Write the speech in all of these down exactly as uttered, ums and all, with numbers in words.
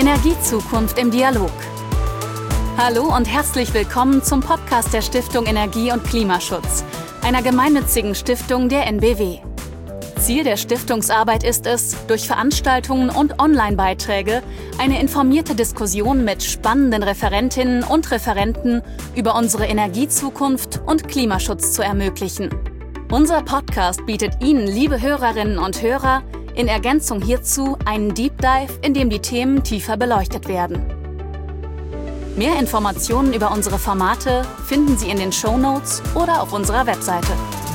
Energiezukunft im Dialog. Hallo und herzlich willkommen zum Podcast der Stiftung Energie und Klimaschutz, einer gemeinnützigen Stiftung der N B W. Ziel der Stiftungsarbeit ist es, durch Veranstaltungen und Online-Beiträge eine informierte Diskussion mit spannenden Referentinnen und Referenten über unsere Energiezukunft und Klimaschutz zu ermöglichen. Unser Podcast bietet Ihnen, liebe Hörerinnen und Hörer, in Ergänzung hierzu einen Deep Dive, in dem die Themen tiefer beleuchtet werden. Mehr Informationen über unsere Formate finden Sie in den Shownotes oder auf unserer Webseite.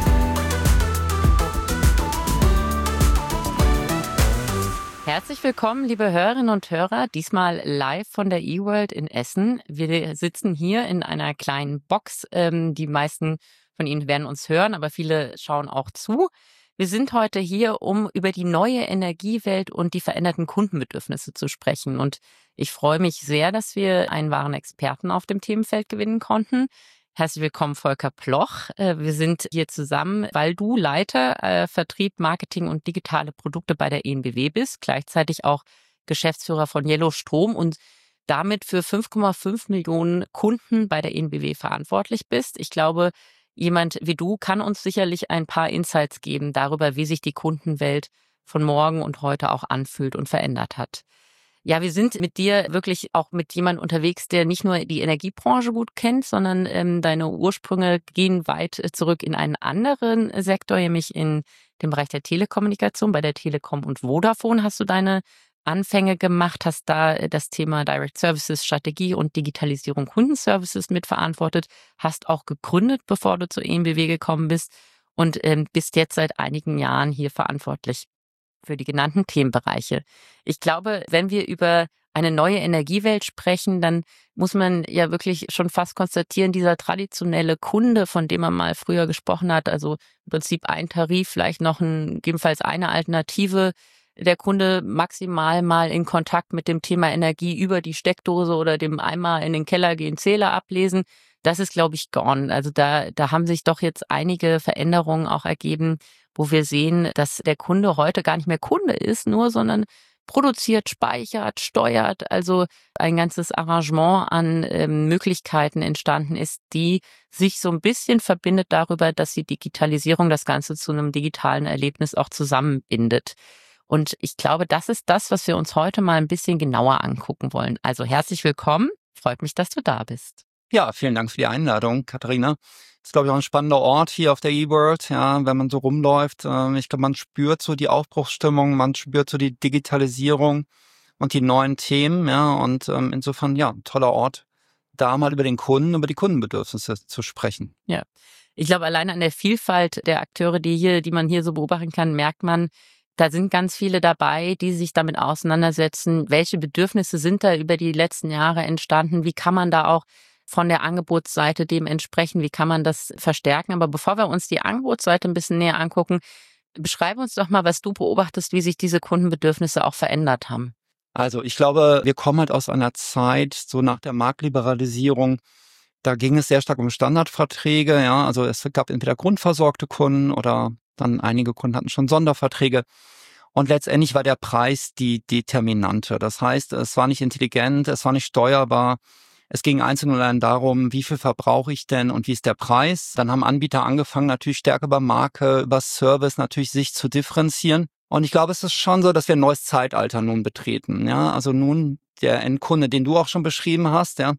Herzlich willkommen, liebe Hörerinnen und Hörer, diesmal live von der eWorld in Essen. Wir sitzen hier in einer kleinen Box. Die meisten von Ihnen werden uns hören, aber viele schauen auch zu. Wir sind heute hier, um über die neue Energiewelt und die veränderten Kundenbedürfnisse zu sprechen. Und ich freue mich sehr, dass wir einen wahren Experten auf dem Themenfeld gewinnen konnten. Herzlich willkommen, Volker Ploch. Wir sind hier zusammen, weil du Leiter äh, Vertrieb, Marketing und digitale Produkte bei der E N B W bist, gleichzeitig auch Geschäftsführer von Yellow Strom und damit für fünf Komma fünf Millionen Kunden bei der E N B W verantwortlich bist. Ich glaube, jemand wie du kann uns sicherlich ein paar Insights geben darüber, wie sich die Kundenwelt von morgen und heute auch anfühlt und verändert hat. Ja, wir sind mit dir wirklich auch mit jemandem unterwegs, der nicht nur die Energiebranche gut kennt, sondern ähm, deine Ursprünge gehen weit zurück in einen anderen Sektor, nämlich in dem Bereich der Telekommunikation. Bei der Telekom und Vodafone hast du deine Anfänge gemacht, hast da das Thema Direct Services, Strategie und Digitalisierung Kundenservices mitverantwortet, hast auch gegründet, bevor du zur E N B W gekommen bist und ähm, bist jetzt seit einigen Jahren hier verantwortlich für die genannten Themenbereiche. Ich glaube, wenn wir über eine neue Energiewelt sprechen, dann muss man ja wirklich schon fast konstatieren, dieser traditionelle Kunde, von dem man mal früher gesprochen hat, also im Prinzip ein Tarif, vielleicht noch ein, gegebenenfalls eine Alternative, der Kunde maximal mal in Kontakt mit dem Thema Energie über die Steckdose oder dem einmal in den Keller gehen Zähler ablesen. Das ist, glaube ich, gone. Also da, da haben sich doch jetzt einige Veränderungen auch ergeben, wo wir sehen, dass der Kunde heute gar nicht mehr Kunde ist, nur, sondern produziert, speichert, steuert. Also ein ganzes Arrangement an ähm, Möglichkeiten entstanden ist, die sich so ein bisschen verbindet darüber, dass die Digitalisierung das Ganze zu einem digitalen Erlebnis auch zusammenbindet. Und ich glaube, das ist das, was wir uns heute mal ein bisschen genauer angucken wollen. Also herzlich willkommen. Freut mich, dass du da bist. Ja, vielen Dank für die Einladung, Katharina. Das ist, glaube ich, auch ein spannender Ort hier auf der eWorld, ja, wenn man so rumläuft. Ich glaube, man spürt so die Aufbruchsstimmung, man spürt so die Digitalisierung und die neuen Themen, ja, und ähm, insofern, ja, ein toller Ort, da mal über den Kunden, über die Kundenbedürfnisse zu sprechen. Ja, ich glaube, alleine an der Vielfalt der Akteure, die hier, die man hier so beobachten kann, merkt man, da sind ganz viele dabei, die sich damit auseinandersetzen, welche Bedürfnisse sind da über die letzten Jahre entstanden, wie kann man da auch von der Angebotsseite dementsprechend, wie kann man das verstärken. Aber bevor wir uns die Angebotsseite ein bisschen näher angucken, beschreib uns doch mal, was du beobachtest, wie sich diese Kundenbedürfnisse auch verändert haben. Also ich glaube, wir kommen halt aus einer Zeit, so nach der Marktliberalisierung, da ging es sehr stark um Standardverträge, ja, also es gab entweder grundversorgte Kunden oder dann einige Kunden hatten schon Sonderverträge. Und letztendlich war der Preis die Determinante. Das heißt, es war nicht intelligent, es war nicht steuerbar. Es ging einzeln und allein darum, wie viel verbrauche ich denn und wie ist der Preis. Dann haben Anbieter angefangen, natürlich stärker über Marke, über Service natürlich sich zu differenzieren. Und ich glaube, es ist schon so, dass wir ein neues Zeitalter nun betreten. Ja, also nun der Endkunde, den du auch schon beschrieben hast, ja,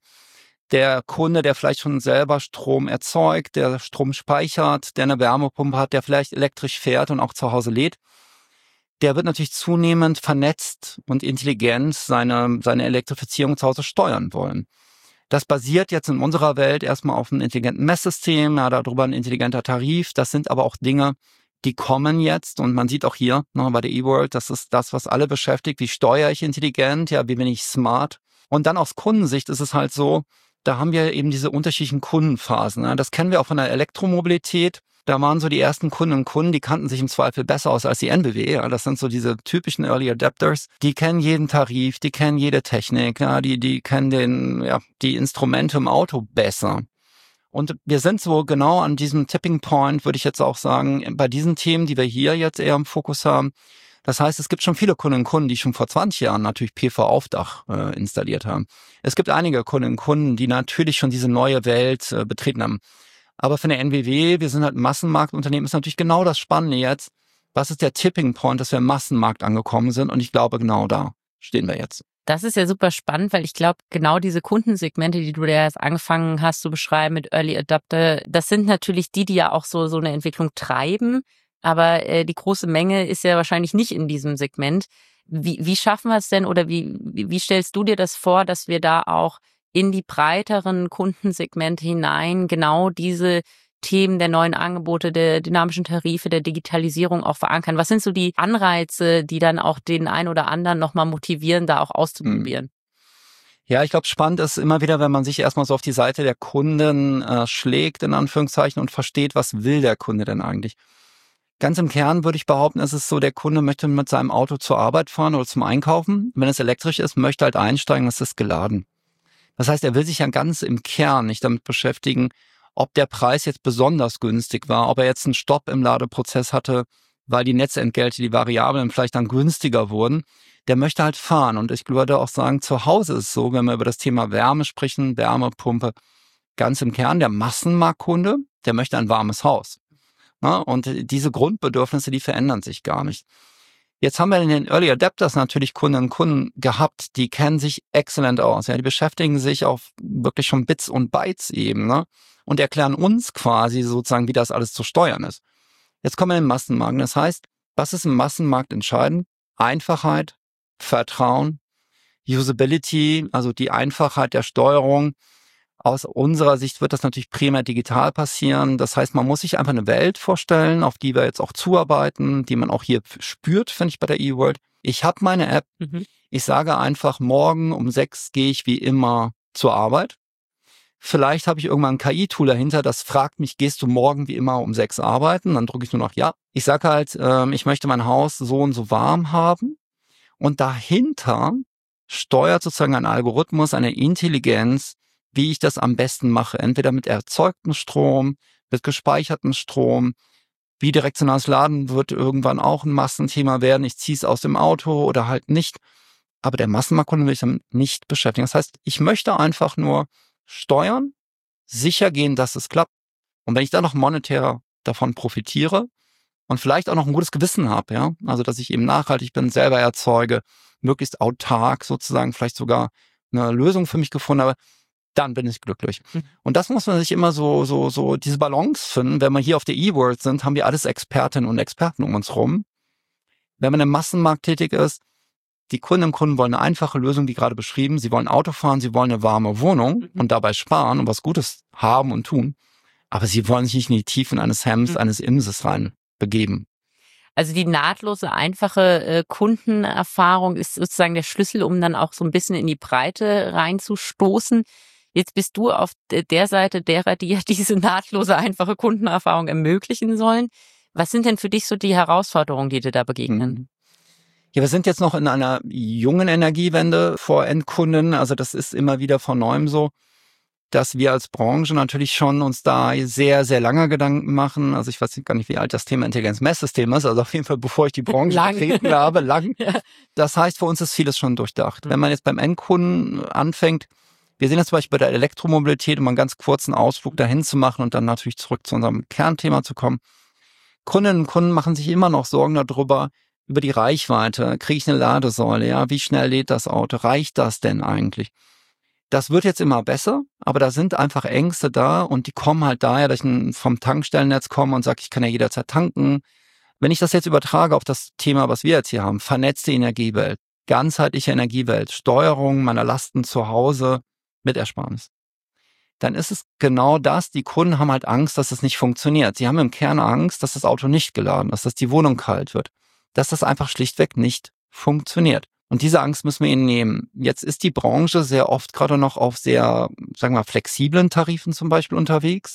der Kunde, der vielleicht schon selber Strom erzeugt, der Strom speichert, der eine Wärmepumpe hat, der vielleicht elektrisch fährt und auch zu Hause lädt, der wird natürlich zunehmend vernetzt und intelligent seine, seine Elektrifizierung zu Hause steuern wollen. Das basiert jetzt in unserer Welt erstmal auf einem intelligenten Messsystem, ja, darüber ein intelligenter Tarif. Das sind aber auch Dinge, die kommen jetzt. Und man sieht auch hier noch bei der eWorld, das ist das, was alle beschäftigt. Wie steuere ich intelligent? Ja, wie bin ich smart? Und dann aus Kundensicht ist es halt so, da haben wir eben diese unterschiedlichen Kundenphasen. Ja. Das kennen wir auch von der Elektromobilität. Da waren so die ersten Kunden und Kunden, die kannten sich im Zweifel besser aus als die N B W. Ja. Das sind so diese typischen Early Adapters. Die kennen jeden Tarif, die kennen jede Technik, ja. die, die kennen den, ja, die Instrumente im Auto besser. Und wir sind so genau an diesem Tipping Point, würde ich jetzt auch sagen, bei diesen Themen, die wir hier jetzt eher im Fokus haben, Das heißt, es gibt schon viele Kundinnen und Kunden, die schon vor zwanzig Jahren natürlich P V auf Dach äh, installiert haben. Es gibt einige Kundinnen und Kunden, die natürlich schon diese neue Welt äh, betreten haben. Aber für eine N B W, wir sind halt ein Massenmarktunternehmen, ist natürlich genau das Spannende jetzt. Was ist der Tipping Point, dass wir im Massenmarkt angekommen sind? Und ich glaube, genau da stehen wir jetzt. Das ist ja super spannend, weil ich glaube, genau diese Kundensegmente, die du da jetzt angefangen hast zu beschreiben mit Early Adopter, das sind natürlich die, die ja auch so so eine Entwicklung treiben. Aber äh, die große Menge ist ja wahrscheinlich nicht in diesem Segment. Wie, wie schaffen wir es denn oder wie, wie stellst du dir das vor, dass wir da auch in die breiteren Kundensegmente hinein genau diese Themen der neuen Angebote, der dynamischen Tarife, der Digitalisierung auch verankern? Was sind so die Anreize, die dann auch den einen oder anderen nochmal motivieren, da auch auszuprobieren? Ja, ich glaube, spannend ist immer wieder, wenn man sich erstmal so auf die Seite der Kunden äh, schlägt, in Anführungszeichen, und versteht, was will der Kunde denn eigentlich? Ganz im Kern würde ich behaupten, ist es so, der Kunde möchte mit seinem Auto zur Arbeit fahren oder zum Einkaufen. Wenn es elektrisch ist, möchte halt einsteigen, es ist geladen. Das heißt, er will sich ja ganz im Kern nicht damit beschäftigen, ob der Preis jetzt besonders günstig war, ob er jetzt einen Stopp im Ladeprozess hatte, weil die Netzentgelte, die Variablen vielleicht dann günstiger wurden. Der möchte halt fahren. Und ich würde auch sagen, zu Hause ist es so, wenn wir über das Thema Wärme sprechen, Wärmepumpe, ganz im Kern, der Massenmarktkunde, der möchte ein warmes Haus. Ja, und diese Grundbedürfnisse, die verändern sich gar nicht. Jetzt haben wir in den Early Adapters natürlich Kundinnen und Kunden gehabt, die kennen sich exzellent aus. Ja, die beschäftigen sich auf wirklich schon Bits- und Bytes-Ebene und erklären uns quasi sozusagen, wie das alles zu steuern ist. Jetzt kommen wir in den Massenmarkt. Das heißt, was ist im Massenmarkt entscheidend? Einfachheit, Vertrauen, Usability, also die Einfachheit der Steuerung. Aus unserer Sicht wird das natürlich primär digital passieren. Das heißt, man muss sich einfach eine Welt vorstellen, auf die wir jetzt auch zuarbeiten, die man auch hier spürt, finde ich, bei der eWorld. Ich habe meine App. Mhm. Ich sage einfach, morgen um sechs gehe ich wie immer zur Arbeit. Vielleicht habe ich irgendwann ein K I-Tool dahinter, das fragt mich, gehst du morgen wie immer um sechs arbeiten? Dann drücke ich nur noch ja. Ich sage halt, äh, ich möchte mein Haus so und so warm haben. Und dahinter steuert sozusagen ein Algorithmus, eine Intelligenz, wie ich das am besten mache. Entweder mit erzeugtem Strom, mit gespeichertem Strom. Bidirektionales Laden wird irgendwann auch ein Massenthema werden. Ich ziehe es aus dem Auto oder halt nicht. Aber der Massenmarktkunde will ich damit nicht beschäftigen. Das heißt, ich möchte einfach nur steuern, sicher gehen, dass es klappt. Und wenn ich dann noch monetär davon profitiere und vielleicht auch noch ein gutes Gewissen habe, ja, also dass ich eben nachhaltig bin, selber erzeuge, möglichst autark sozusagen, vielleicht sogar eine Lösung für mich gefunden habe, dann bin ich glücklich. Mhm. Und das muss man sich immer so, so, so, diese Balance finden. Wenn wir hier auf der eWorld sind, haben wir alles Expertinnen und Experten um uns rum. Wenn man im Massenmarkt tätig ist, die Kunden und Kunden wollen eine einfache Lösung, wie gerade beschrieben. Sie wollen Auto fahren, sie wollen eine warme Wohnung mhm. und dabei sparen und was Gutes haben und tun. Aber sie wollen sich nicht in die Tiefen eines Hemms, mhm. eines Imses rein begeben. Also die nahtlose, einfache äh, Kundenerfahrung ist sozusagen der Schlüssel, um dann auch so ein bisschen in die Breite reinzustoßen. Jetzt bist du auf der Seite derer, die ja diese nahtlose, einfache Kundenerfahrung ermöglichen sollen. Was sind denn für dich so die Herausforderungen, die dir da begegnen? Ja, wir sind jetzt noch in einer jungen Energiewende vor Endkunden. Also das ist immer wieder von neuem so, dass wir als Branche natürlich schon uns da sehr, sehr lange Gedanken machen. Also ich weiß gar nicht, wie alt das Thema Intelligenz-Messsystem ist. Also auf jeden Fall, bevor ich die Branche vertreten habe, lang. Ja. Das heißt, für uns ist vieles schon durchdacht. Mhm. Wenn man jetzt beim Endkunden anfängt, wir sehen das zum Beispiel bei der Elektromobilität, um einen ganz kurzen Ausflug dahin zu machen und dann natürlich zurück zu unserem Kernthema zu kommen. Kundinnen und Kunden machen sich immer noch Sorgen darüber, über die Reichweite. Kriege ich eine Ladesäule? Ja, wie schnell lädt das Auto? Reicht das denn eigentlich? Das wird jetzt immer besser, aber da sind einfach Ängste da und die kommen halt daher, dass ich vom Tankstellennetz komme und sage, ich kann ja jederzeit tanken. Wenn ich das jetzt übertrage auf das Thema, was wir jetzt hier haben, vernetzte Energiewelt, ganzheitliche Energiewelt, Steuerung meiner Lasten zu Hause mit Ersparnis, dann ist es genau das. Die Kunden haben halt Angst, dass es nicht funktioniert. Sie haben im Kern Angst, dass das Auto nicht geladen ist, dass die Wohnung kalt wird, dass das einfach schlichtweg nicht funktioniert. Und diese Angst müssen wir ihnen nehmen. Jetzt ist die Branche sehr oft gerade noch auf sehr, sagen wir mal, flexiblen Tarifen zum Beispiel unterwegs.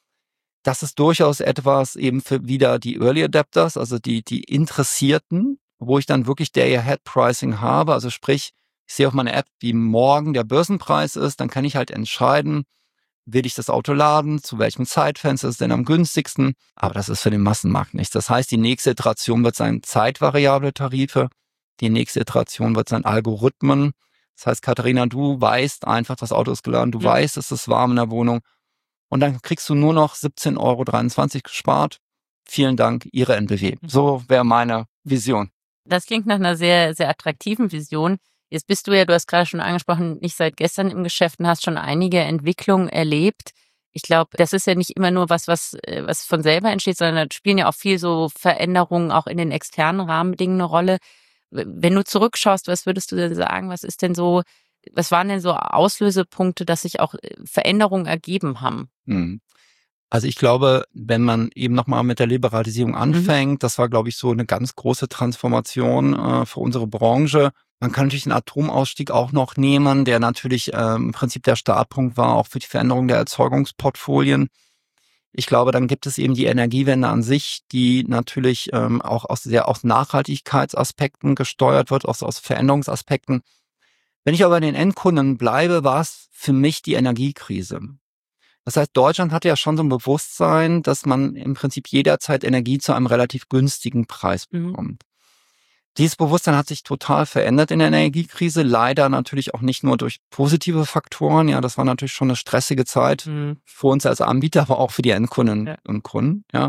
Das ist durchaus etwas eben für wieder die Early Adapters, also die, die Interessierten, wo ich dann wirklich Day-Ahead-Pricing habe. Also sprich, ich sehe auf meiner App, wie morgen der Börsenpreis ist, dann kann ich halt entscheiden, will ich das Auto laden, zu welchem Zeitfenster ist es denn am günstigsten, aber das ist für den Massenmarkt nichts. Das heißt, die nächste Iteration wird sein zeitvariable Tarife, die nächste Iteration wird sein Algorithmen. Das heißt, Katharina, du weißt einfach, das Auto ist geladen, du ja. weißt, es ist warm in der Wohnung und dann kriegst du nur noch siebzehn Euro dreiundzwanzig gespart. Vielen Dank, Ihre N B W. So wäre meine Vision. Das klingt nach einer sehr, sehr attraktiven Vision. Jetzt bist du ja, du hast gerade schon angesprochen, nicht seit gestern im Geschäft und hast schon einige Entwicklungen erlebt. Ich glaube, das ist ja nicht immer nur was, was, was von selber entsteht, sondern da spielen ja auch viel so Veränderungen auch in den externen Rahmenbedingungen eine Rolle. Wenn du zurückschaust, was würdest du denn sagen? Was ist denn so, was waren denn so Auslösepunkte, dass sich auch Veränderungen ergeben haben? Hm. Also ich glaube, wenn man eben nochmal mit der Liberalisierung anfängt, mhm. das war, glaube ich, so eine ganz große Transformation äh, für unsere Branche. Man kann natürlich den Atomausstieg auch noch nehmen, der natürlich äh, im Prinzip der Startpunkt war, auch für die Veränderung der Erzeugungsportfolien. Ich glaube, dann gibt es eben die Energiewende an sich, die natürlich ähm, auch aus sehr aus Nachhaltigkeitsaspekten gesteuert wird, auch aus Veränderungsaspekten. Wenn ich aber bei den Endkunden bleibe, war es für mich die Energiekrise. Das heißt, Deutschland hatte ja schon so ein Bewusstsein, dass man im Prinzip jederzeit Energie zu einem relativ günstigen Preis bekommt. Mhm. Dieses Bewusstsein hat sich total verändert in der Energiekrise. Leider natürlich auch nicht nur durch positive Faktoren. Ja, das war natürlich schon eine stressige Zeit mhm. für uns als Anbieter, aber auch für die Endkunden ja. und Kunden. Ja.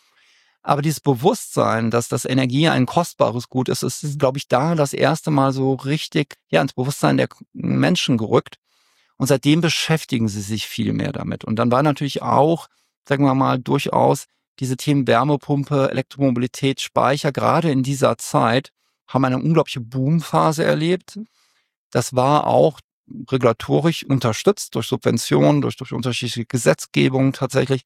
Aber dieses Bewusstsein, dass das Energie ein kostbares Gut ist, ist, glaube ich, da das erste Mal so richtig ja ins Bewusstsein der Menschen gerückt. Und seitdem beschäftigen sie sich viel mehr damit. Und dann war natürlich auch, sagen wir mal, durchaus diese Themen Wärmepumpe, Elektromobilität, Speicher, gerade in dieser Zeit, haben eine unglaubliche Boomphase erlebt. Das war auch regulatorisch unterstützt durch Subventionen, durch, durch unterschiedliche Gesetzgebung tatsächlich.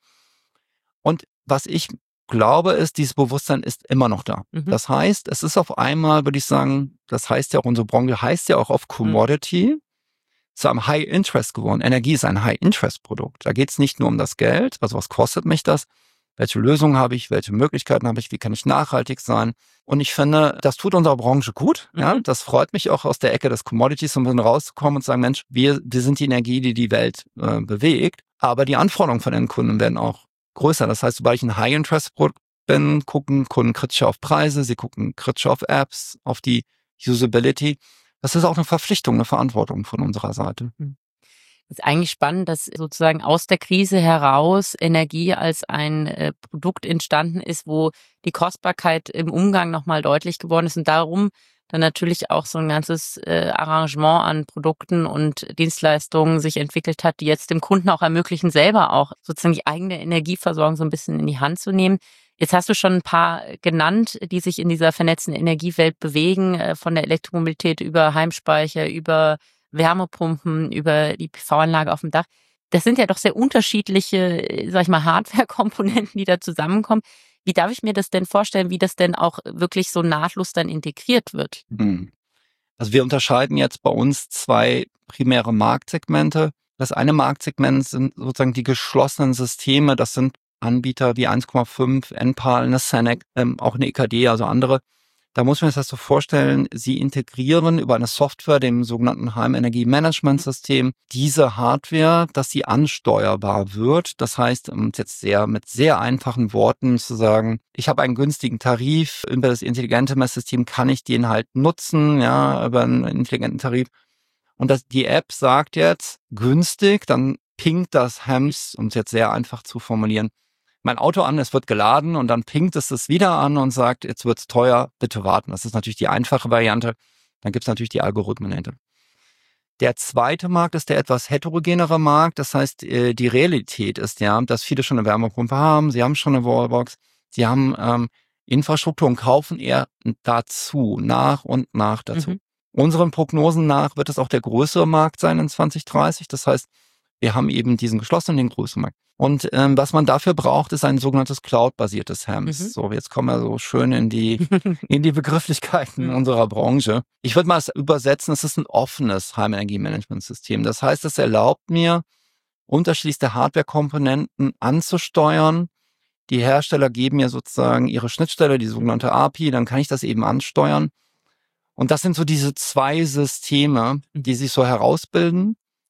Und was ich glaube, ist, dieses Bewusstsein ist immer noch da. Mhm. Das heißt, es ist auf einmal, würde ich sagen, das heißt ja auch, unsere Branche heißt ja auch auf Commodity, mhm. zu einem High-Interest geworden. Energie ist ein High-Interest-Produkt. Da geht es nicht nur um das Geld, also was kostet mich das, welche Lösungen habe ich, welche Möglichkeiten habe ich, wie kann ich nachhaltig sein. Und ich finde, das tut unserer Branche gut. Mhm. Ja, das freut mich auch aus der Ecke des Commodities, um dann rauszukommen und zu sagen, Mensch, wir, wir sind die Energie, die die Welt äh, bewegt. Aber die Anforderungen von den Kunden werden auch größer. Das heißt, sobald ich ein High-Interest-Produkt bin, gucken Kunden kritischer auf Preise, sie gucken kritischer auf Apps, auf die Usability. Das ist auch eine Verpflichtung, eine Verantwortung von unserer Seite. Es ist eigentlich spannend, dass sozusagen aus der Krise heraus Energie als ein äh, Produkt entstanden ist, wo die Kostbarkeit im Umgang nochmal deutlich geworden ist und darum dann natürlich auch so ein ganzes äh, Arrangement an Produkten und Dienstleistungen sich entwickelt hat, die jetzt dem Kunden auch ermöglichen, selber auch sozusagen die eigene Energieversorgung so ein bisschen in die Hand zu nehmen. Jetzt hast du schon ein paar genannt, die sich in dieser vernetzten Energiewelt bewegen, von der Elektromobilität über Heimspeicher, über Wärmepumpen, über die P V-Anlage auf dem Dach. Das sind ja doch sehr unterschiedliche, sag ich mal, Hardware-Komponenten, die da zusammenkommen. Wie darf ich mir das denn vorstellen, wie das denn auch wirklich so nahtlos dann integriert wird? Also wir unterscheiden jetzt bei uns zwei primäre Marktsegmente. Das eine Marktsegment sind sozusagen die geschlossenen Systeme. Das sind Anbieter wie eins Komma fünf, Enpal, eine Senec, ähm, auch eine E K D, also andere. Da muss man sich das so vorstellen, sie integrieren über eine Software, dem sogenannten Heimenergie-Management-System, diese Hardware, dass sie ansteuerbar wird. Das heißt, um jetzt sehr mit sehr einfachen Worten zu sagen, ich habe einen günstigen Tarif, über das intelligente Messsystem kann ich den halt nutzen, ja, über einen intelligenten Tarif. Und das, die App sagt jetzt, günstig, dann pingt das H E M S, um es jetzt sehr einfach zu formulieren, mein Auto an, es wird geladen und dann pingt es es wieder an und sagt, jetzt wird's teuer, bitte warten. Das ist natürlich die einfache Variante. Dann gibt's natürlich die Algorithmen hinter. Der zweite Markt ist der etwas heterogenere Markt. Das heißt, die Realität ist ja, dass viele schon eine Wärmepumpe haben, sie haben schon eine Wallbox, sie haben ähm, Infrastruktur und kaufen eher dazu, nach und nach dazu. Mhm. Unseren Prognosen nach wird es auch der größere Markt sein in zwanzig dreißig. Das heißt, wir haben eben diesen geschlossenen, den größeren Markt. Und ähm, was man dafür braucht, ist ein sogenanntes Cloud-basiertes H E M S. Mhm. So, jetzt kommen wir so schön in die in die Begrifflichkeiten mhm. unserer Branche. Ich würde mal es übersetzen, es ist ein offenes Heimenergie-Management-System. Das heißt, es erlaubt mir, unterschiedlichste Hardware-Komponenten anzusteuern. Die Hersteller geben mir sozusagen ihre Schnittstelle, die sogenannte A P I, dann kann ich das eben ansteuern. Und das sind so diese zwei Systeme, die sich so herausbilden.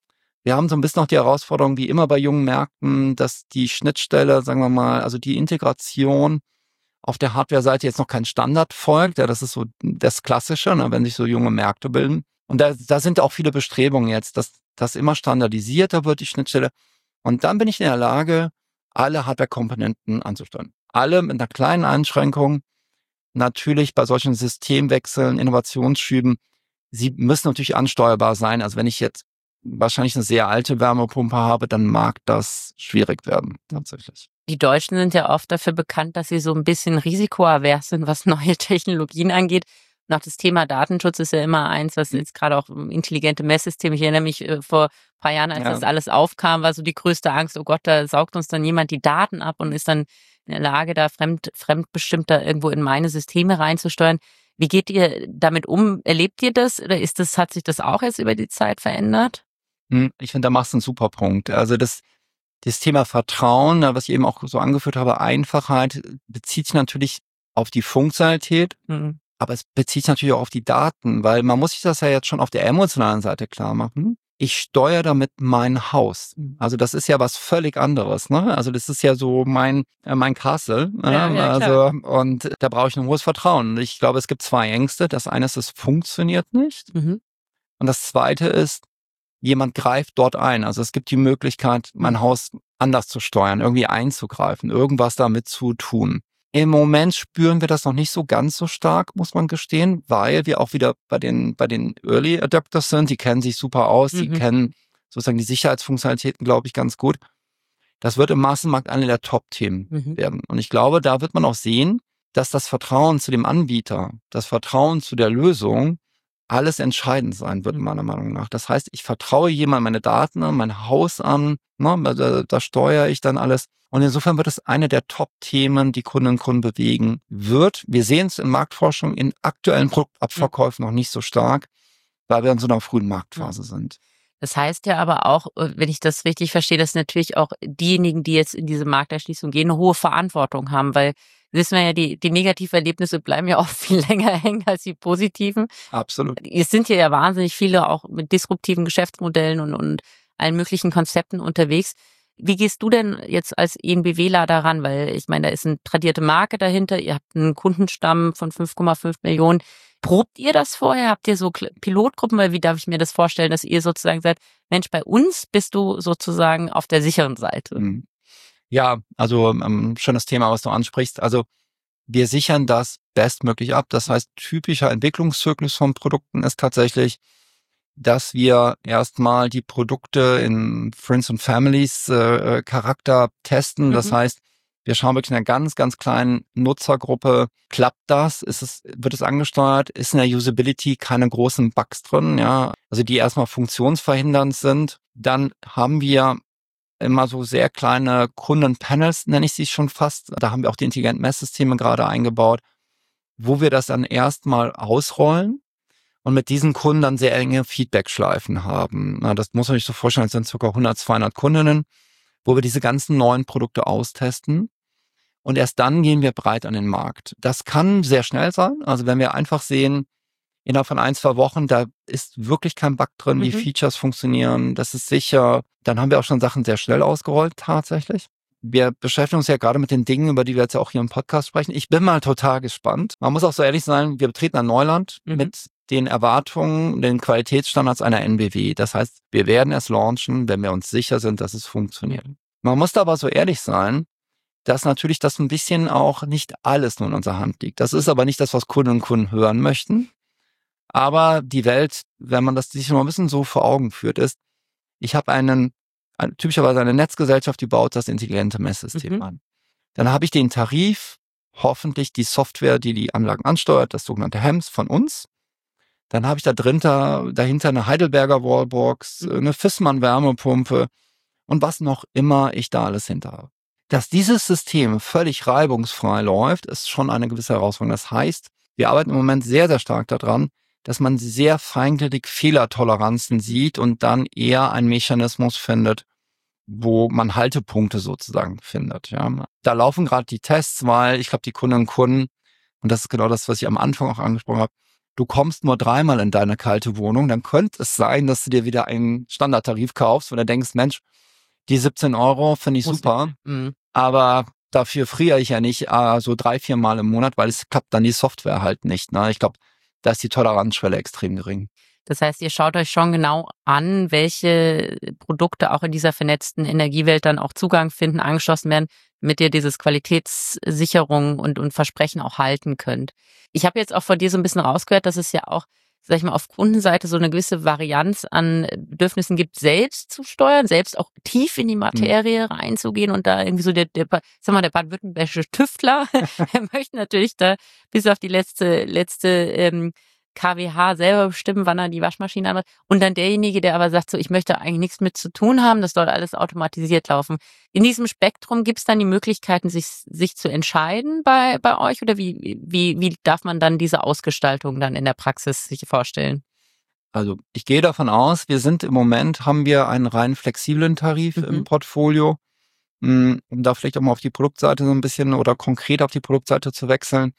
Wir haben so ein bisschen noch die Herausforderung, wie immer bei jungen Märkten, dass die Schnittstelle, sagen wir mal, also die Integration auf der Hardware-Seite jetzt noch kein Standard folgt. Ja, das ist so das Klassische, ne, wenn sich so junge Märkte bilden. Und da, da sind auch viele Bestrebungen jetzt, dass das immer standardisierter wird, die Schnittstelle. Und dann bin ich in der Lage, alle Hardware-Komponenten anzusteuern. Alle mit einer kleinen Einschränkung. Natürlich bei solchen Systemwechseln, Innovationsschüben, sie müssen natürlich ansteuerbar sein. Also wenn ich jetzt wahrscheinlich eine sehr alte Wärmepumpe habe, dann mag das schwierig werden, tatsächlich. Die Deutschen sind ja oft dafür bekannt, dass sie so ein bisschen risikoavers sind, was neue Technologien angeht. Und auch das Thema Datenschutz ist ja immer eins, was jetzt gerade auch intelligente Messsysteme, ich erinnere mich äh, vor ein paar Jahren, als Ja. das alles aufkam, war so die größte Angst, oh Gott, da saugt uns dann jemand die Daten ab und ist dann in der Lage, da fremd, fremdbestimmter irgendwo in meine Systeme reinzusteuern. Wie geht ihr damit um? Erlebt ihr das oder ist das, hat sich das auch jetzt über die Zeit verändert? Hm, Ich finde, da machst du einen super Punkt. Also das, das Thema Vertrauen, was ich eben auch so angeführt habe, Einfachheit, bezieht sich natürlich auf die Funktionalität, Mhm. aber es bezieht sich natürlich auch auf die Daten, weil man muss sich das ja jetzt schon auf der emotionalen Seite klar machen. Ich steuere damit mein Haus. Mhm. Also das ist ja was völlig anderes, ne? Also das ist ja so mein äh, mein Castle. Ja, ähm, ja, also und da brauche ich ein hohes Vertrauen. Und ich glaube, es gibt zwei Ängste. Das eine ist, es funktioniert nicht. Mhm. Und das zweite ist, jemand greift dort ein. Also es gibt die Möglichkeit, mein Haus anders zu steuern, irgendwie einzugreifen, irgendwas damit zu tun. Im Moment spüren wir das noch nicht so ganz so stark, muss man gestehen, weil wir auch wieder bei den bei den Early Adopters sind. Die kennen sich super aus, die Mhm. kennen sozusagen die Sicherheitsfunktionalitäten, glaube ich, ganz gut. Das wird im Massenmarkt eine der Top-Themen Mhm. werden. Und ich glaube, da wird man auch sehen, dass das Vertrauen zu dem Anbieter, das Vertrauen zu der Lösung alles entscheidend sein wird, Mhm. meiner Meinung nach. Das heißt, ich vertraue jemandem meine Daten an, mein Haus an, ne, da, da steuere ich dann alles. Und insofern wird es eine der Top-Themen, die Kundinnen und Kunden bewegen wird. Wir sehen es in Marktforschung in aktuellen Produktabverkäufen noch nicht so stark, weil wir in so einer frühen Marktphase sind. Das heißt ja aber auch, äh, wenn ich das richtig verstehe, dass natürlich auch diejenigen, die jetzt in diese Markterschließung gehen, eine hohe Verantwortung haben, weil wissen wir ja, die, die Negativerlebnisse bleiben ja oft viel länger hängen als die positiven. Absolut. Es sind hier ja wahnsinnig viele auch mit disruptiven Geschäftsmodellen und, und allen möglichen Konzepten unterwegs. Wie gehst du denn jetzt als EnBWler daran? Weil ich meine, da ist eine tradierte Marke dahinter, ihr habt einen Kundenstamm von fünf Komma fünf Millionen. Probt ihr das vorher? Habt ihr so Kl- Pilotgruppen? Weil wie darf ich mir das vorstellen, dass ihr sozusagen sagt, Mensch, bei uns bist du sozusagen auf der sicheren Seite? Mhm. Ja, also ähm, schönes Thema, was du ansprichst. Also wir sichern das bestmöglich ab. Das heißt, typischer Entwicklungszyklus von Produkten ist tatsächlich, dass wir erstmal die Produkte in Friends und Families äh, Charakter testen. Das Mhm. heißt, wir schauen wirklich in einer ganz, ganz kleinen Nutzergruppe, klappt das? Ist es, wird es angesteuert? Ist in der Usability keine großen Bugs drin? Ja, also die erstmal funktionsverhindernd sind. Dann haben wir immer so sehr kleine Kundenpanels, nenne ich sie schon fast. Da haben wir auch die intelligenten Messsysteme gerade eingebaut, wo wir das dann erstmal ausrollen und mit diesen Kunden dann sehr enge Feedback-Schleifen haben. Na, das muss man sich so vorstellen, es sind ca. hundert, zweihundert Kundinnen, wo wir diese ganzen neuen Produkte austesten. Und erst dann gehen wir breit an den Markt. Das kann sehr schnell sein. Also wenn wir einfach sehen, innerhalb von ein, zwei Wochen, da ist wirklich kein Bug drin, die Mhm. Features funktionieren, das ist sicher. Dann haben wir auch schon Sachen sehr schnell ausgerollt, tatsächlich. Wir beschäftigen uns ja gerade mit den Dingen, über die wir jetzt auch hier im Podcast sprechen. Ich bin mal total gespannt. Man muss auch so ehrlich sein, wir betreten ein Neuland Mhm. mit den Erwartungen, den Qualitätsstandards einer N B W. Das heißt, wir werden es launchen, wenn wir uns sicher sind, dass es funktioniert. Man muss da aber so ehrlich sein, dass natürlich das ein bisschen auch nicht alles nur in unserer Hand liegt. Das ist aber nicht das, was Kunden und Kunden hören möchten. Aber die Welt, wenn man das sich noch ein bisschen so vor Augen führt, ist, ich habe einen, ein, typischerweise eine Netzgesellschaft, die baut das intelligente Messsystem Mhm. an. Dann habe ich den Tarif, hoffentlich die Software, die die Anlagen ansteuert, das sogenannte H E M S von uns. Dann habe ich da dahinter, dahinter eine Heidelberger Wallbox, Mhm. eine Fissmann Wärmepumpe und was noch immer ich da alles hinter habe. Dass dieses System völlig reibungsfrei läuft, ist schon eine gewisse Herausforderung. Das heißt, wir arbeiten im Moment sehr, sehr stark daran, dass man sehr feingliedrig Fehlertoleranzen sieht und dann eher einen Mechanismus findet, wo man Haltepunkte sozusagen findet. Ja. Da laufen gerade die Tests, weil ich glaube, die Kundinnen und Kunden, und das ist genau das, was ich am Anfang auch angesprochen habe, du kommst nur dreimal in deine kalte Wohnung, dann könnte es sein, dass du dir wieder einen Standardtarif kaufst, wo du denkst, Mensch, die siebzehn Euro finde ich Muss super, Mhm. aber dafür friere ich ja nicht äh, so drei, vier Mal im Monat, weil es klappt dann die Software halt nicht. Ne? Ich glaube, da ist die Toleranzschwelle extrem gering. Das heißt, ihr schaut euch schon genau an, welche Produkte auch in dieser vernetzten Energiewelt dann auch Zugang finden, angeschlossen werden, damit ihr dieses Qualitätssicherung und, und Versprechen auch halten könnt. Ich habe jetzt auch von dir so ein bisschen rausgehört, dass es ja auch, sag ich mal, auf Kundenseite so eine gewisse Varianz an Bedürfnissen gibt, selbst zu steuern, selbst auch tief in die Materie mhm. reinzugehen und da irgendwie so der, der sag mal, der baden-württembergische Tüftler, er möchte natürlich da bis auf die letzte, letzte ähm, K W H selber bestimmen, wann er die Waschmaschine anmacht. Und dann derjenige, der aber sagt, so, ich möchte eigentlich nichts mit zu tun haben, das soll alles automatisiert laufen. In diesem Spektrum gibt es dann die Möglichkeiten, sich, sich zu entscheiden bei, bei euch? Oder wie, wie, wie darf man dann diese Ausgestaltung dann in der Praxis sich vorstellen? Also ich gehe davon aus, wir sind im Moment, haben wir einen rein flexiblen Tarif mhm. im Portfolio. Um da vielleicht auch mal auf die Produktseite so ein bisschen oder konkret auf die Produktseite zu wechseln.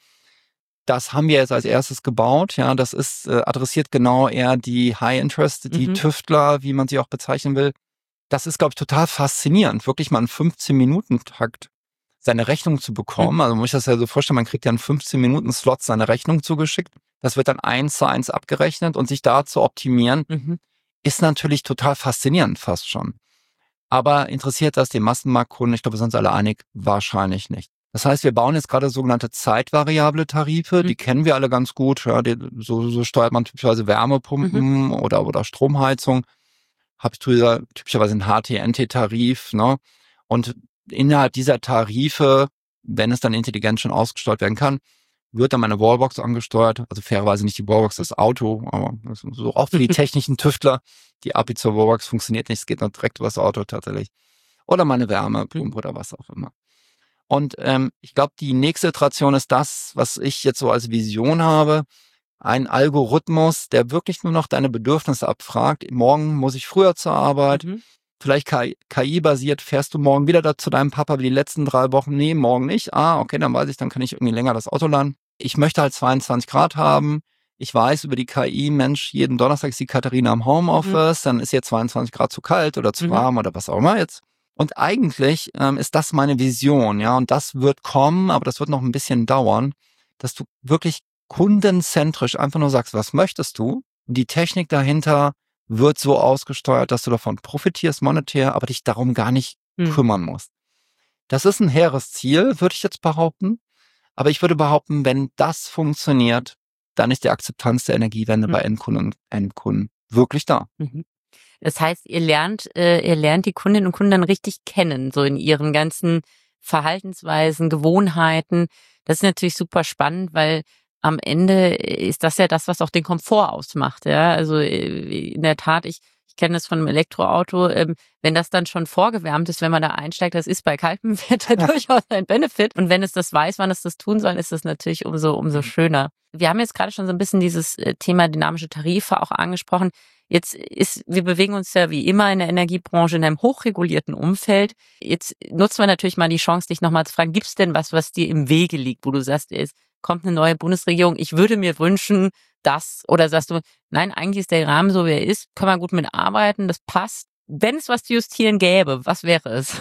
Das haben wir jetzt als erstes gebaut. Ja, das ist äh, adressiert genau eher die High Interest, die mhm. Tüftler, wie man sie auch bezeichnen will. Das ist, glaube ich, total faszinierend, wirklich mal einen fünfzehn-Minuten-Takt seine Rechnung zu bekommen. Mhm. Also man muss das ja so vorstellen, man kriegt ja einen fünfzehn-Minuten-Slot seine Rechnung zugeschickt. Das wird dann eins zu eins abgerechnet und sich da zu optimieren, mhm. ist natürlich total faszinierend fast schon. Aber interessiert das den Massenmarktkunden? Ich glaube, wir sind uns alle einig, wahrscheinlich nicht. Das heißt, wir bauen jetzt gerade sogenannte zeitvariable Tarife, mhm. die kennen wir alle ganz gut. Ja, die, so, so steuert man typischerweise Wärmepumpen mhm. oder, oder Stromheizung. Habe ich typischerweise einen H T N T-Tarif. Ne? Und innerhalb dieser Tarife, wenn es dann intelligent schon ausgesteuert werden kann, wird dann meine Wallbox angesteuert. Also fairerweise nicht die Wallbox, das Auto, aber so oft wie die technischen Tüftler. Die A P I zur Wallbox funktioniert nicht, es geht noch direkt über das Auto tatsächlich. Oder meine Wärmepumpe oder was auch immer. Und ähm, ich glaube, die nächste Iteration ist das, was ich jetzt so als Vision habe. Ein Algorithmus, der wirklich nur noch deine Bedürfnisse abfragt. Morgen muss ich früher zur Arbeit. Mhm. Vielleicht K I-basiert, fährst du morgen wieder da zu deinem Papa wie die letzten drei Wochen? Nee, morgen nicht. Ah, okay, dann weiß ich, dann kann ich irgendwie länger das Auto laden. Ich möchte halt zweiundzwanzig Grad haben. Ich weiß über die K I, Mensch, jeden Donnerstag ist die Katharina im Homeoffice, mhm. dann ist ihr zweiundzwanzig Grad zu kalt oder zu mhm. warm oder was auch immer jetzt. Und eigentlich ähm, ist das meine Vision, ja, und das wird kommen, aber das wird noch ein bisschen dauern, dass du wirklich kundenzentrisch einfach nur sagst, was möchtest du? Und die Technik dahinter wird so ausgesteuert, dass du davon profitierst monetär, aber dich darum gar nicht hm. kümmern musst. Das ist ein hehres Ziel, würde ich jetzt behaupten. Aber ich würde behaupten, wenn das funktioniert, dann ist die Akzeptanz der Energiewende hm. bei Endkunden und Endkunden wirklich da. Mhm. Das heißt, ihr lernt, äh, ihr lernt die Kundinnen und Kunden dann richtig kennen, so in ihren ganzen Verhaltensweisen, Gewohnheiten. Das ist natürlich super spannend, weil am Ende ist das ja das, was auch den Komfort ausmacht. Ja, also in der Tat, ich, ich kenne das von einem Elektroauto, ähm, wenn das dann schon vorgewärmt ist, wenn man da einsteigt, das ist bei kaltem Wetter durchaus ein Benefit. Und wenn es das weiß, wann es das tun soll, ist das natürlich umso, umso schöner. Wir haben jetzt gerade schon so ein bisschen dieses Thema dynamische Tarife auch angesprochen. Jetzt ist, wir bewegen uns ja wie immer in der Energiebranche in einem hochregulierten Umfeld. Jetzt nutzen wir natürlich mal die Chance, dich nochmal zu fragen, gibt es denn was, was dir im Wege liegt, wo du sagst, es kommt eine neue Bundesregierung, ich würde mir wünschen, dass, oder sagst du, nein, eigentlich ist der Rahmen so, wie er ist, kann man gut mitarbeiten, das passt. Wenn es was zu justieren gäbe, was wäre es?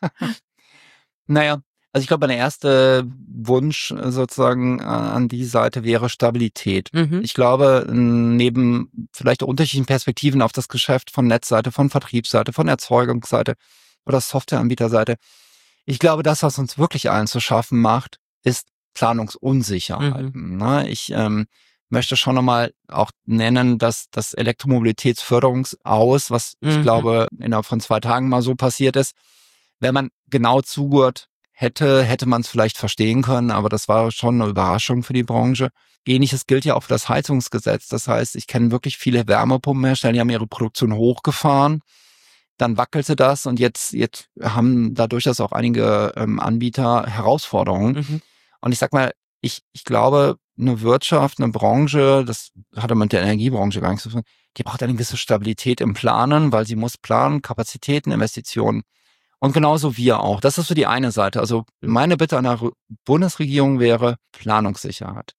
Naja, also ich glaube, mein erster Wunsch sozusagen an die Seite wäre Stabilität. Mhm. Ich glaube, neben vielleicht auch unterschiedlichen Perspektiven auf das Geschäft von Netzseite, von Vertriebsseite, von Erzeugungsseite oder Softwareanbieterseite, ich glaube, das, was uns wirklich allen zu schaffen macht, ist Planungsunsicherheit. Mhm. Ich ähm, möchte schon nochmal auch nennen, dass das Elektromobilitätsförderungsaus, was mhm. ich glaube innerhalb von zwei Tagen mal so passiert ist, wenn man genau zugehört hätte, hätte man es vielleicht verstehen können, aber das war schon eine Überraschung für die Branche. Ähnliches gilt ja auch für das Heizungsgesetz. Das heißt, ich kenne wirklich viele Wärmepumpenhersteller, die haben ihre Produktion hochgefahren, dann wackelte das und jetzt, jetzt haben da durchaus auch einige ähm, Anbieter Herausforderungen. Mhm. Und ich sag mal, ich, ich glaube, eine Wirtschaft, eine Branche, das hatte mit der Energiebranche gar nichts zu tun, die braucht eine gewisse Stabilität im Planen, weil sie muss planen, Kapazitäten, Investitionen. Und genauso wir auch. Das ist so die eine Seite. Also meine Bitte an der Bundesregierung wäre Planungssicherheit.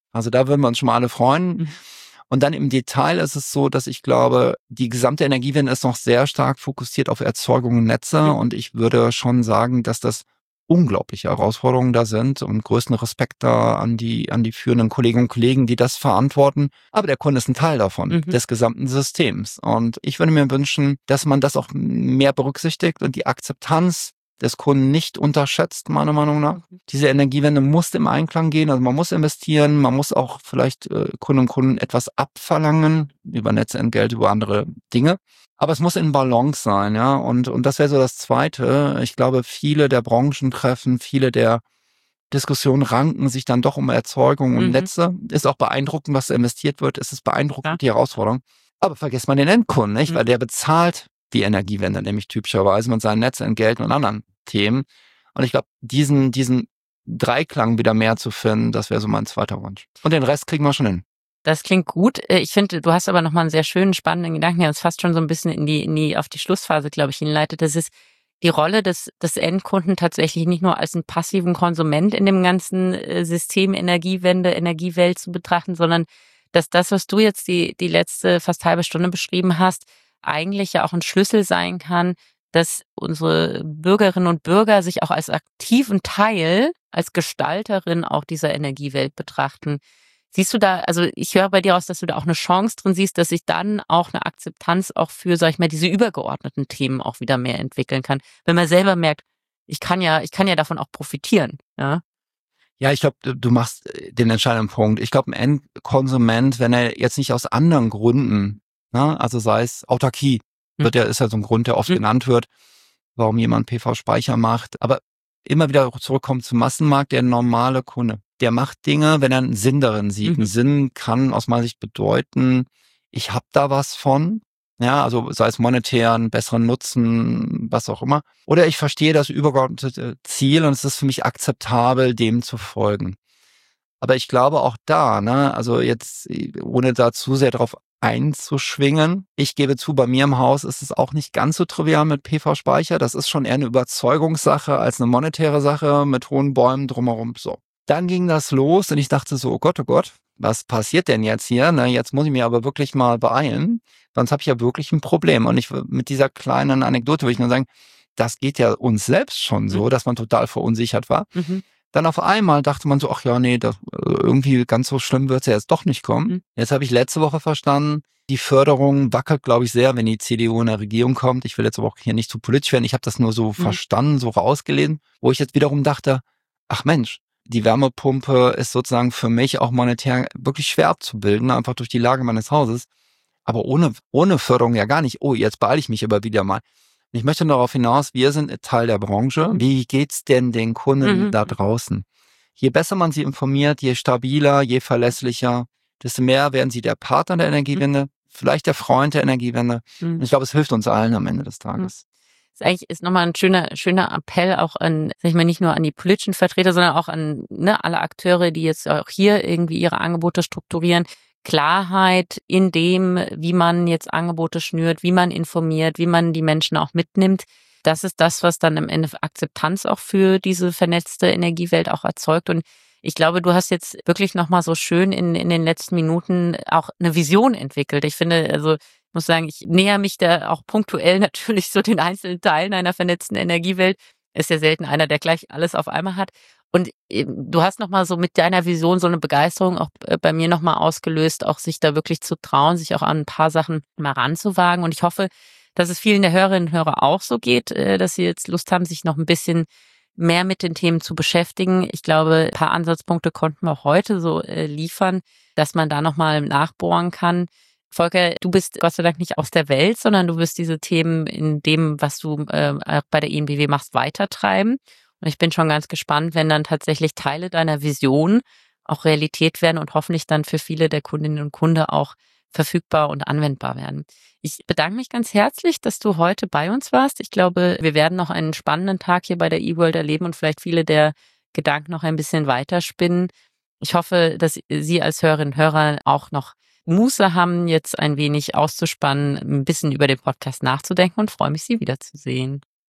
Also da würden wir uns schon mal alle freuen. Mhm. Und dann im Detail ist es so, dass ich glaube, die gesamte Energiewende ist noch sehr stark fokussiert auf Erzeugung und Netze. Mhm. Und ich würde schon sagen, dass das unglaubliche Herausforderungen da sind und größten Respekt da an die, an die führenden Kolleginnen und Kollegen, die das verantworten. Aber der Kunde ist ein Teil davon, Mhm. des gesamten Systems. Und ich würde mir wünschen, dass man das auch mehr berücksichtigt und die Akzeptanz des Kunden nicht unterschätzt, meiner Meinung nach. Mhm. Diese Energiewende muss im Einklang gehen, also man muss investieren, man muss auch vielleicht äh, Kunden und Kunden etwas abverlangen, über Netzentgelt, über andere Dinge. Aber es muss in Balance sein, ja. Und, und das wäre so das Zweite. Ich glaube, viele der Branchentreffen, viele der Diskussionen ranken sich dann doch um Erzeugung und Mhm. Netze. Ist auch beeindruckend, was da investiert wird. Es ist beeindruckend, Ja. die Herausforderung. Aber vergisst man den Endkunden, nicht? Mhm. Weil der bezahlt die Energiewende, nämlich typischerweise mit seinen Netzentgelten und anderen Themen. Und ich glaube, diesen, diesen Dreiklang wieder mehr zu finden, das wäre so mein zweiter Wunsch. Und den Rest kriegen wir schon hin. Das klingt gut. Äh, Ich finde, du hast aber nochmal einen sehr schönen, spannenden Gedanken, der uns fast schon so ein bisschen in die, in die, auf die Schlussphase, glaube ich, hinleitet. Das ist die Rolle des, des Endkunden tatsächlich nicht nur als einen passiven Konsument in dem ganzen äh, System Energiewende, Energiewelt zu betrachten, sondern dass das, was du jetzt die, die letzte fast halbe Stunde beschrieben hast, eigentlich ja auch ein Schlüssel sein kann, dass unsere Bürgerinnen und Bürger sich auch als aktiven Teil, als Gestalterin auch dieser Energiewelt betrachten. Siehst du da, also ich höre bei dir aus, dass du da auch eine Chance drin siehst, dass sich dann auch eine Akzeptanz auch für, sag ich mal, diese übergeordneten Themen auch wieder mehr entwickeln kann. Wenn man selber merkt, ich kann ja, ich kann ja davon auch profitieren, ja. Ja, ich glaube, du, du machst den entscheidenden Punkt. Ich glaube, ein Endkonsument, wenn er jetzt nicht aus anderen Gründen, ne, also sei es Autarkie, Hm. wird ja, ist ja so ein Grund, der oft Hm. genannt wird, warum jemand P V-Speicher macht. Aber immer wieder zurückkommt zum Massenmarkt, der normale Kunde, der macht Dinge, wenn er einen Sinn darin sieht. Mhm. Ein Sinn kann aus meiner Sicht bedeuten, ich habe da was von. Ja, also sei es monetär, einen besseren Nutzen, was auch immer. Oder ich verstehe das übergeordnete Ziel und es ist für mich akzeptabel, dem zu folgen. Aber ich glaube auch da, ne, also jetzt, ohne da zu sehr drauf einzuschwingen, ich gebe zu, bei mir im Haus ist es auch nicht ganz so trivial mit P V-Speicher. Das ist schon eher eine Überzeugungssache als eine monetäre Sache mit hohen Bäumen drumherum. So. Dann ging das los und ich dachte so, oh Gott, oh Gott, was passiert denn jetzt hier? Na, jetzt muss ich mir aber wirklich mal beeilen, sonst habe ich ja wirklich ein Problem. Und ich mit dieser kleinen Anekdote würde ich nur sagen, das geht ja uns selbst schon so, Mhm. dass man total verunsichert war. Mhm. Dann auf einmal dachte man so, ach ja, nee, das, irgendwie ganz so schlimm wird's ja jetzt doch nicht kommen. Mhm. Jetzt habe ich letzte Woche verstanden, die Förderung wackelt, glaube ich, sehr, wenn die C D U in der Regierung kommt. Ich will jetzt aber auch hier nicht zu politisch werden. Ich habe das nur so Mhm. verstanden, so rausgelesen, wo ich jetzt wiederum dachte, ach Mensch, die Wärmepumpe ist sozusagen für mich auch monetär wirklich schwer abzubilden, einfach durch die Lage meines Hauses. Aber ohne, ohne Förderung ja gar nicht. Oh, jetzt beeile ich mich aber wieder mal. Ich möchte darauf hinaus, wir sind Teil der Branche. Wie geht's denn den Kunden Mhm. da draußen? Je besser man sie informiert, je stabiler, je verlässlicher, desto mehr werden sie der Partner der Energiewende, vielleicht der Freund der Energiewende. Mhm. Und ich glaube, es hilft uns allen am Ende des Tages. Das ist eigentlich ist nochmal ein schöner, schöner Appell auch an, sag ich mal, nicht nur an die politischen Vertreter, sondern auch an ne, alle Akteure, die jetzt auch hier irgendwie ihre Angebote strukturieren. Klarheit in dem, wie man jetzt Angebote schnürt, wie man informiert, wie man die Menschen auch mitnimmt. Das ist das, was dann am Ende Akzeptanz auch für diese vernetzte Energiewelt auch erzeugt. Und ich glaube, du hast jetzt wirklich nochmal so schön in, in den letzten Minuten auch eine Vision entwickelt. Ich finde, also ich muss sagen, ich näher mich da auch punktuell natürlich so den einzelnen Teilen einer vernetzten Energiewelt. Ist ja selten einer, der gleich alles auf einmal hat. Und du hast nochmal so mit deiner Vision so eine Begeisterung auch bei mir nochmal ausgelöst, auch sich da wirklich zu trauen, sich auch an ein paar Sachen mal ranzuwagen. Und ich hoffe, dass es vielen der Hörerinnen und Hörer auch so geht, dass sie jetzt Lust haben, sich noch ein bisschen mehr mit den Themen zu beschäftigen. Ich glaube, ein paar Ansatzpunkte konnten wir auch heute so liefern, dass man da nochmal nachbohren kann. Volker, du bist Gott sei Dank nicht aus der Welt, sondern du wirst diese Themen in dem, was du äh, bei der E N B W machst, weitertreiben. Und ich bin schon ganz gespannt, wenn dann tatsächlich Teile deiner Vision auch Realität werden und hoffentlich dann für viele der Kundinnen und Kunden auch verfügbar und anwendbar werden. Ich bedanke mich ganz herzlich, dass du heute bei uns warst. Ich glaube, wir werden noch einen spannenden Tag hier bei der eWorld erleben und vielleicht viele der Gedanken noch ein bisschen weiterspinnen. Ich hoffe, dass Sie als Hörerinnen und Hörer auch noch Muße haben, jetzt ein wenig auszuspannen, ein bisschen über den Podcast nachzudenken und freue mich, Sie wiederzusehen.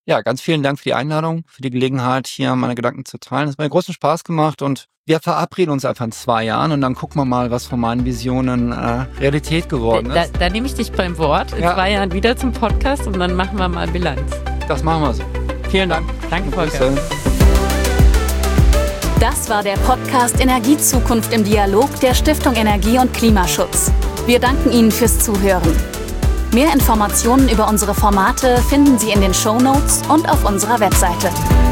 Ja, ganz vielen Dank für die Einladung, für die Gelegenheit, hier meine Gedanken zu teilen. Es hat mir großen Spaß gemacht und wir verabreden uns einfach in zwei Jahren und dann gucken wir mal, was von meinen Visionen äh, Realität geworden ist. Da, da nehme ich dich beim Wort. In ja. zwei Jahren wieder zum Podcast und dann machen wir mal Bilanz. Das machen wir so. Vielen Dank. Danke, Volker. Das war der Podcast Energiezukunft im Dialog der Stiftung Energie und Klimaschutz. Wir danken Ihnen fürs Zuhören. Mehr Informationen über unsere Formate finden Sie in den Shownotes und auf unserer Webseite.